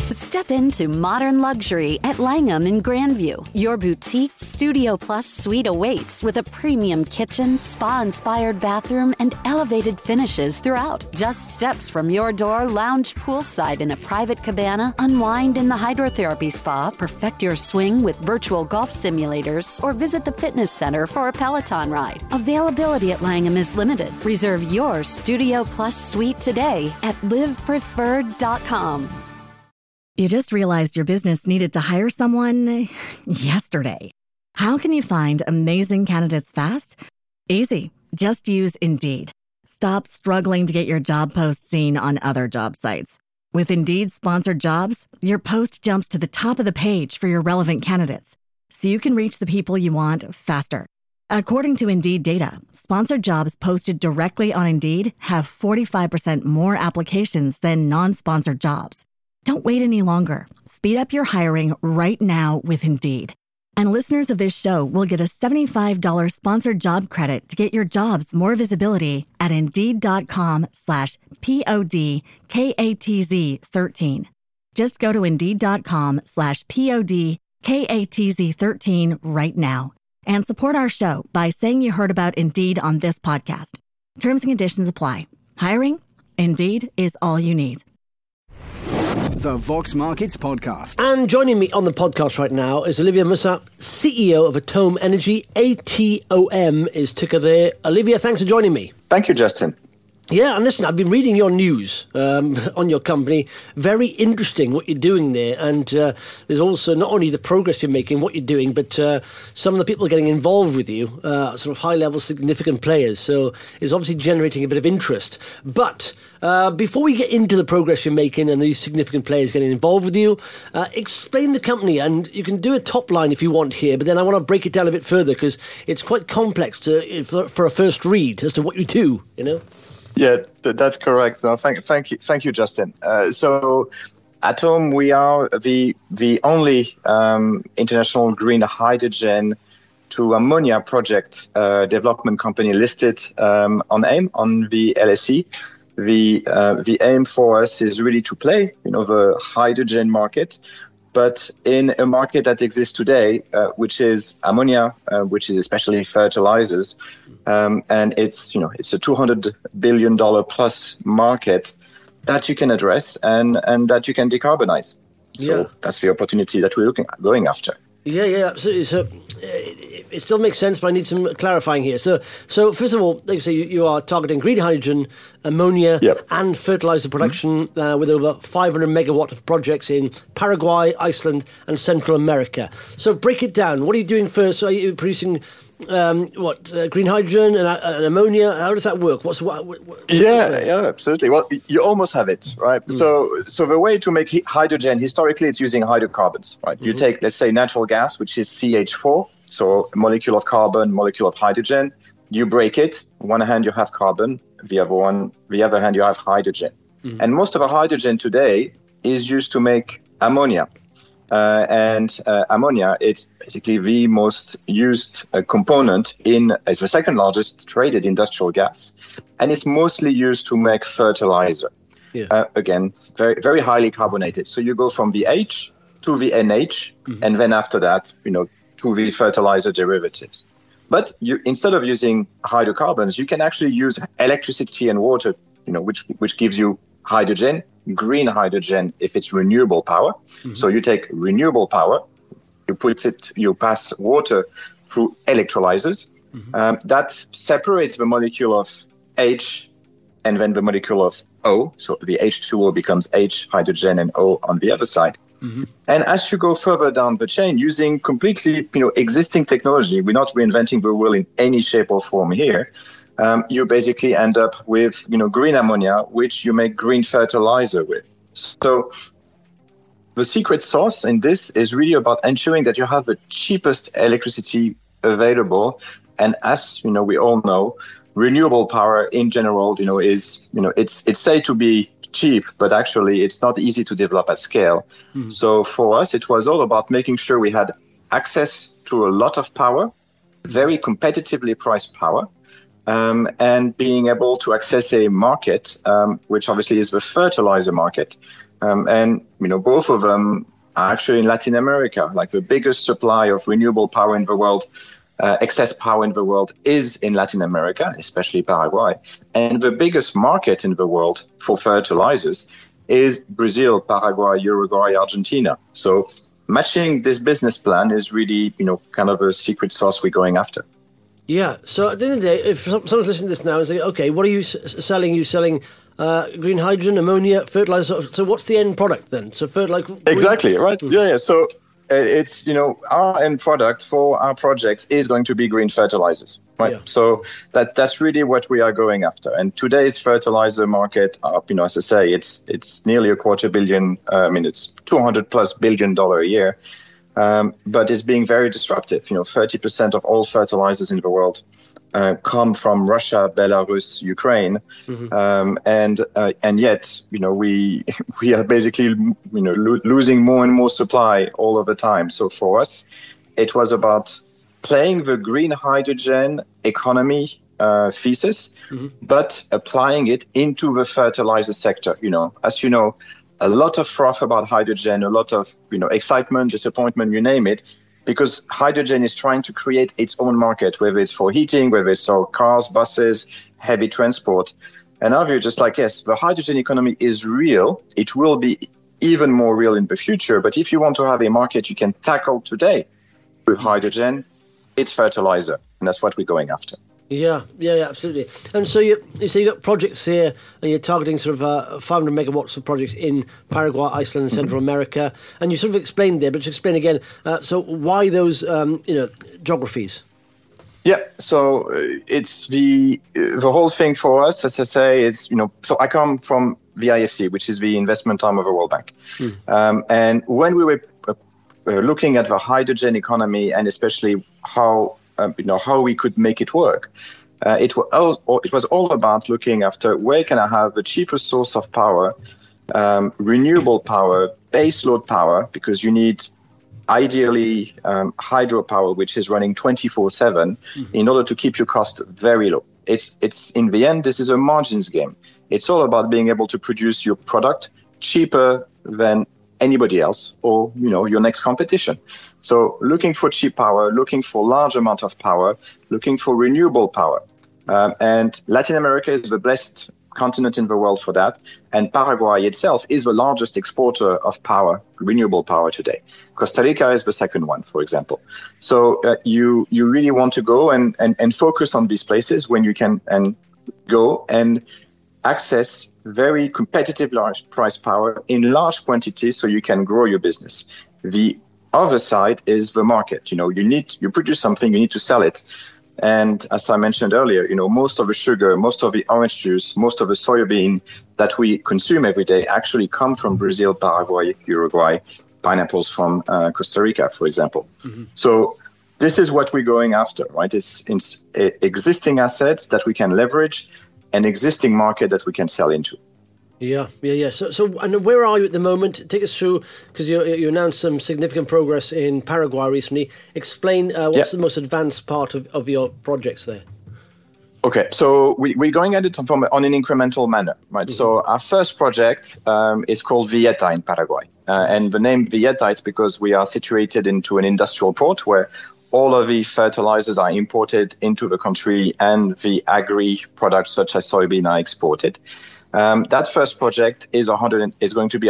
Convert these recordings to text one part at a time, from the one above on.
Step into modern luxury at Langham in Grandview. Your boutique Studio Plus suite awaits with a premium kitchen, spa-inspired bathroom, and elevated finishes throughout. Just steps from your door, lounge poolside in a private cabana, unwind in the hydrotherapy spa, perfect your swing with virtual golf simulators, or visit the fitness center for a Peloton ride. Availability at Langham is limited. Reserve your Studio Plus suite today at livepreferred.com. You just realized your business needed to hire someone yesterday. How can you find amazing candidates fast? Easy. Just use Indeed. Stop struggling to get your job post seen on other job sites. With Indeed sponsored jobs, your post jumps to the top of the page for your relevant candidates, so you can reach the people you want faster. According to Indeed data, sponsored jobs posted directly on Indeed have 45% more applications than non-sponsored jobs. Don't wait any longer. Speed up your hiring right now with Indeed. And listeners of this show will get a $75 sponsored job credit to get your jobs more visibility at Indeed.com/PODKATZ13. Just go to Indeed.com/PODKATZ13 right now and support our show by saying you heard about Indeed on this podcast. Terms and conditions apply. Hiring? Indeed is all you need. The Vox Markets Podcast. And joining me on the podcast right now is Olivier Mussat, CEO of Atome Energy. ATOM is ticker there. Olivier, thanks for joining me. Thank you, Justin. Yeah, and listen, I've been reading your news on your company. Very interesting what you're doing there. And there's also not only the progress you're making, what you're doing, but some of the people getting involved with you, sort of high-level significant players. So it's obviously generating a bit of interest. But before we get into the progress you're making and these significant players getting involved with you, explain the company. And you can do a top line if you want here, but then I want to break it down a bit further because it's quite complex for a first read as to what you do, you know? Yeah, that's correct. No, thank you, Justin. So, Atome, we are the only international green hydrogen to ammonia project development company listed on AIM on the LSE. The aim for us is really to play, the hydrogen market, but in a market that exists today, which is ammonia, which is especially fertilizers, and it's a $200 billion plus market that you can address and that you can decarbonize. So that's the opportunity that we're going after. Yeah, absolutely. So it still makes sense, but I need some clarifying here. So first of all, like you say, you are targeting green hydrogen, ammonia, and fertilizer production with over 500 megawatt of projects in Paraguay, Iceland, and Central America. So break it down. What are you doing first? Are you producing green hydrogen and ammonia? How does that work? Yeah, absolutely. Well, you almost have it, right? So the way to make hydrogen, historically, it's using hydrocarbons, right? You take, let's say, natural gas, which is CH4, so a molecule of carbon, molecule of hydrogen. You break it. On one hand, you have carbon. The other hand, you have hydrogen. And most of our hydrogen today is used to make ammonia. And ammonia, it's basically the most used component it's the second largest traded industrial gas, and it's mostly used to make fertilizer. Again, very, very highly carbonated. So you go from the H to the NH, and then after that, to the fertilizer derivatives. But instead of using hydrocarbons, you can actually use electricity and water, which gives you hydrogen, green hydrogen if it's renewable power. So you take renewable power, you pass water through electrolyzers. That separates the molecule of H and then the molecule of O. So the H2O becomes H, hydrogen, and O on the other side. And as you go further down the chain, using completely existing technology, we're not reinventing the wheel in any shape or form here. You basically end up with green ammonia, which you make green fertilizer with. So the secret sauce in this is really about ensuring that you have the cheapest electricity available. And as we all know, renewable power in general, is it's said to be cheap, but actually it's not easy to develop at scale. So for us, it was all about making sure we had access to a lot of power, very competitively priced power. And being able to access a market, which obviously is the fertilizer market, And both of them are actually in Latin America. Like the biggest supply of renewable power in the world, excess power in the world, is in Latin America, especially Paraguay. And the biggest market in the world for fertilizers is Brazil, Paraguay, Uruguay, Argentina. So matching this business plan is really, kind of a secret sauce we're going after. Yeah. So at the end of the day, if someone's listening to this now and saying, okay, what are you selling? You're selling green hydrogen, ammonia, fertilizer. So what's the end product then? So fertilizer. Exactly. Right. Yeah. So it's, our end product for our projects is going to be green fertilizers. Right. Yeah. So that's really what we are going after. And today's fertilizer market, as I say, it's nearly $250 billion. It's $200+ billion a year. But it's being very disruptive. 30% of all fertilizers in the world come from Russia, Belarus, Ukraine, and yet we are basically losing more and more supply all of the time. So for us, it was about playing the green hydrogen economy thesis, but applying it into the fertilizer sector. As you know, a lot of froth about hydrogen, a lot of excitement, disappointment, you name it, because hydrogen is trying to create its own market, whether it's for heating, whether it's for cars, buses, heavy transport. And our view is just like, yes, the hydrogen economy is real. It will be even more real in the future. But if you want to have a market you can tackle today with hydrogen, it's fertilizer. And that's what we're going after. Yeah, absolutely. And so you say you've got projects here, and you're targeting sort of 500 megawatts of projects in Paraguay, Iceland, and Central America. And you sort of explained there, but just explain again. So why those, geographies? Yeah, so it's the whole thing for us, as I say, it's, so I come from the IFC, which is the investment arm of the World Bank. And when we were looking at the hydrogen economy, and especially how we could make it work. It was all about looking after where can I have the cheapest source of power, renewable power, base load power, because you need ideally hydropower, which is running 24/7 in order to keep your cost very low. It's in the end, this is a margins game. It's all about being able to produce your product cheaper than anybody else or your next competition. So looking for cheap power, looking for large amount of power, looking for renewable power. And Latin America is the best continent in the world for that. And Paraguay itself is the largest exporter of power, renewable power today. Costa Rica is the second one, for example. So you really want to go and focus on these places when you can and go and access very competitive large price power in large quantities so you can grow your business. The other side is the market. You produce something, you need to sell it. And as I mentioned earlier, most of the sugar, most of the orange juice, most of the soybean that we consume every day actually come from Brazil, Paraguay, Uruguay, pineapples from Costa Rica, for example. So this is what we're going after, right? It's existing assets that we can leverage, an existing market that we can sell into. Yeah. So, and where are you at the moment? Take us through, because you announced some significant progress in Paraguay recently. Explain what's the most advanced part of your projects there. Okay, so we're going at it on an incremental manner, right? So our first project is called Villeta in Paraguay. And the name Villeta is because we are situated into an industrial port where all of the fertilizers are imported into the country and the agri products such as soybean are exported. That first project is going to be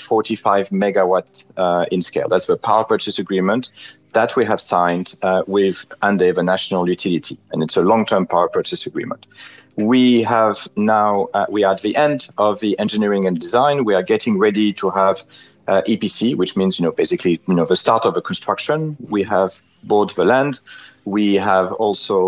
145 megawatt in scale. That's the power purchase agreement that we have signed with ANDE, the national utility, and it's a long-term power purchase agreement. We have now, we are at the end of the engineering and design. We are getting ready to have EPC, which means, basically, the start of the construction. We have bought the land. We have also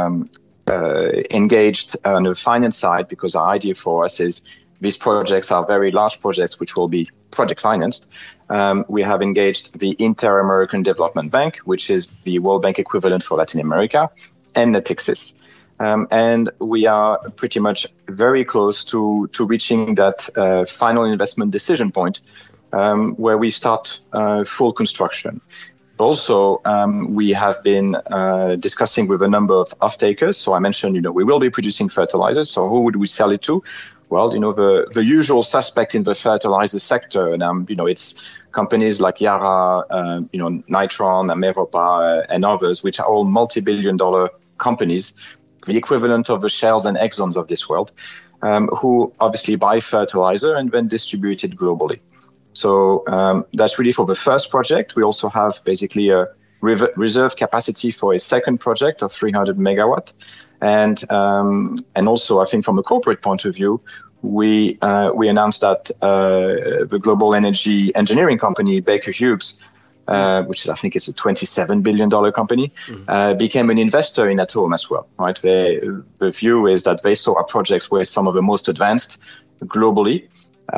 engaged on the finance side, because our idea for us is these projects are very large projects which will be project financed. We have engaged the Inter-American Development Bank, which is the World Bank equivalent for Latin America, and Natixis. And we are pretty much very close to reaching that final investment decision point where we start full construction. Also, we have been discussing with a number of off-takers. So I mentioned, we will be producing fertilizers. So who would we sell it to? Well, the usual suspect in the fertilizer sector, and it's companies like Yara, Nitron, Ameropa, and others, which are all multi-billion-dollar companies, the equivalent of the Shells and Exxons of this world, who obviously buy fertilizer and then distribute it globally. So that's really for the first project. We also have basically a reserve capacity for a second project of 300 megawatt. And also, I think from a corporate point of view, we announced that the global energy engineering company Baker Hughes, which is, I think it's a $27 billion company, became an investor in Atome as well. Right? The view is that they saw our projects were some of the most advanced globally,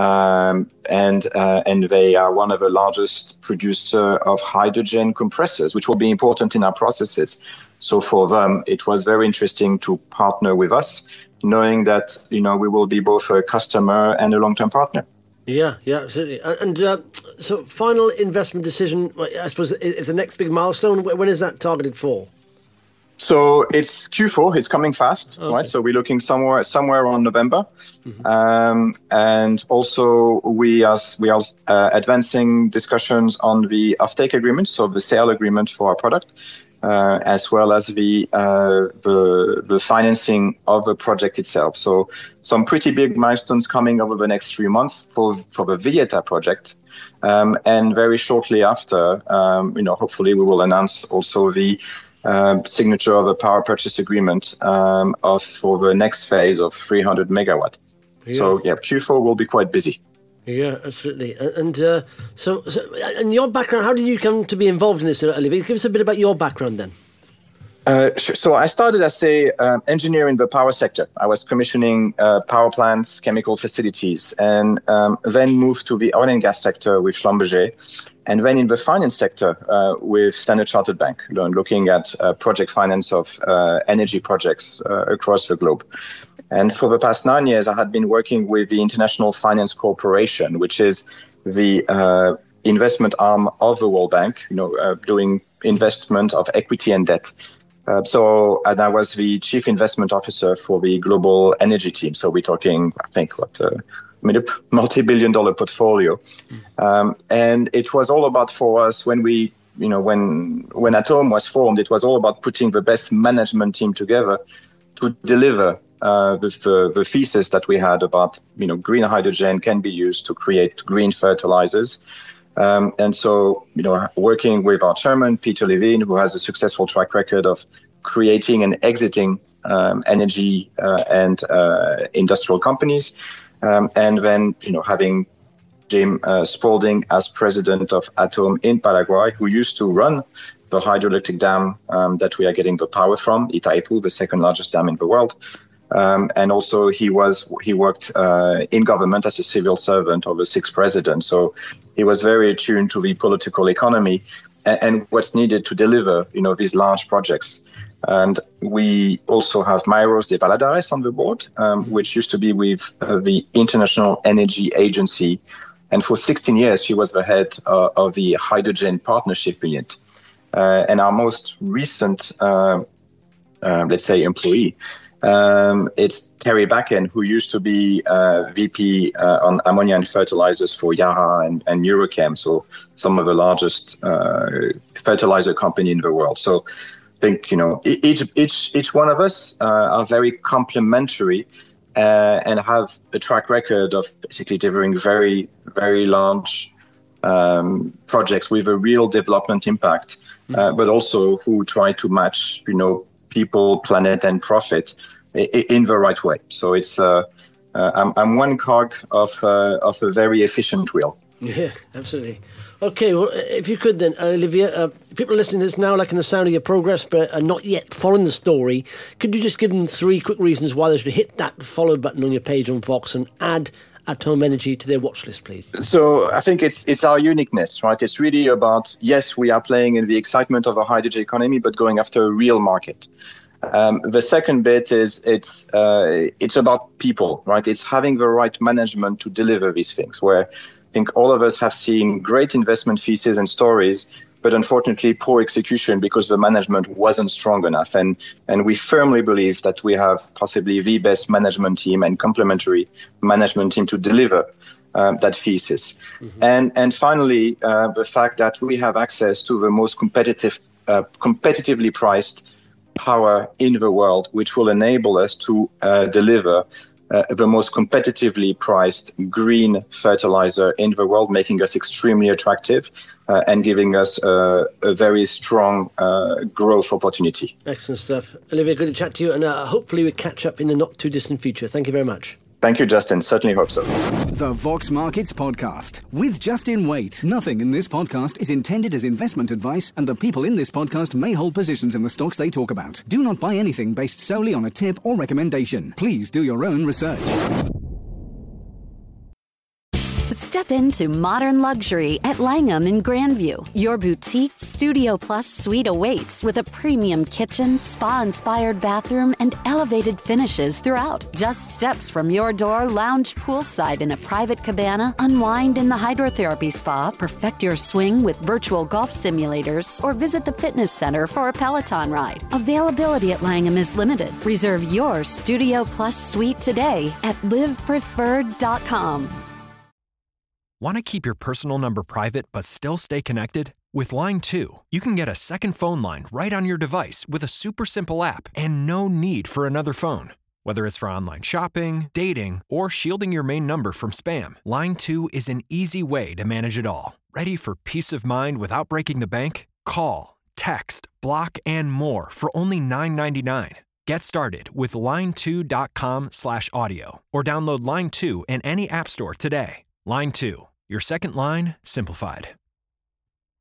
and they are one of the largest producer of hydrogen compressors, which will be important in our processes. So for them, it was very interesting to partner with us, knowing that we will be both a customer and a long-term partner. Yeah, absolutely. And so final investment decision, I suppose, is the next big milestone. When is that targeted for? So it's Q4. It's coming fast, okay. Right? So we're looking somewhere around November. And also we are advancing discussions on the offtake agreement, so the sale agreement for our product. As well as the financing of the project itself. So some pretty big milestones coming over the next 3 months for the Villeta project. And very shortly after, hopefully we will announce also the signature of a power purchase agreement for the next phase of 300 megawatt. Yeah. So Q4 will be quite busy. Yeah, absolutely. And so and your background, how did you come to be involved in this, Olivier? Give us a bit about your background then. Sure. So I started as an engineer in the power sector. I was commissioning power plants, chemical facilities, and then moved to the oil and gas sector with Schlumberger, and then in the finance sector with Standard Chartered Bank, looking at project finance of energy projects across the globe. And for the past 9 years, I had been working with the International Finance Corporation, which is the investment arm of the World Bank, doing investment of equity and debt. And I was the chief investment officer for the global energy team. So we're talking, I think, a multi-billion-dollar portfolio. And it was all about, for us, when Atome was formed, it was all about putting the best management team together to deliver the thesis that we had about, green hydrogen can be used to create green fertilizers. And so, working with our chairman, Peter Levine, who has a successful track record of creating and exiting energy and industrial companies. And then, having Jim Spalding as president of Atome in Paraguay, who used to run the hydroelectric dam that we are getting the power from, Itaipu, the second largest dam in the world. And also he worked in government as a civil servant of the 6th president. So he was very attuned to the political economy and what's needed to deliver, these large projects. And we also have Mayros de Valadares on the board, which used to be with the International Energy Agency. And for 16 years, he was the head of the Hydrogen Partnership Unit. And our most recent, employee, it's Terry Backen, who used to be VP on ammonia and fertilizers for Yara and Eurochem, so some of the largest fertilizer company in the world. So I think, each one of us are very complementary and have a track record of basically delivering very, very large projects with a real development impact, but also who try to match, people, planet, and profit in the right way. So it's I'm one cog of a very efficient wheel. Yeah, absolutely. Okay, well, if you could then, Olivier, people listening to this now liking the sound of your progress but are not yet following the story, could you just give them 3 quick reasons why they should hit that follow button on your page on Vox and add Atome Energy to their watch list, please? So I think it's our uniqueness, right? It's really about, yes, we are playing in the excitement of a hydrogen economy, but going after a real market. The second bit is it's about people, right? It's having the right management to deliver these things, where I think all of us have seen great investment theses and stories but unfortunately poor execution because the management wasn't strong enough. And we firmly believe that we have possibly the best management team and complementary management team to deliver that thesis. Mm-hmm. And finally, the fact that we have access to the most competitively priced power in the world, which will enable us to deliver the most competitively priced green fertilizer in the world, making us extremely attractive and giving us a very strong growth opportunity. Excellent stuff. Olivier, good to chat to you, and hopefully we catch up in the not too distant future. Thank you very much. Thank you, Justin. Certainly hope so. The Vox Markets Podcast with Justin Waite. Nothing in this podcast is intended as investment advice, and the people in this podcast may hold positions in the stocks they talk about. Do not buy anything based solely on a tip or recommendation. Please do your own research. Step into modern luxury at Langham in Grandview. Your boutique Studio Plus suite awaits with a premium kitchen, spa-inspired bathroom, and elevated finishes throughout. Just steps from your door, lounge poolside in a private cabana, unwind in the hydrotherapy spa, perfect your swing with virtual golf simulators, or visit the fitness center for a Peloton ride. Availability at Langham is limited. Reserve your Studio Plus suite today at livepreferred.com. Want to keep your personal number private but still stay connected? With Line 2, you can get a second phone line right on your device with a super simple app and no need for another phone. Whether it's for online shopping, dating, or shielding your main number from spam, Line 2 is an easy way to manage it all. Ready for peace of mind without breaking the bank? Call, text, block, and more for only $9.99. Get started with line2.com/audio or download Line 2 in any app store today. Line 2, your second line simplified.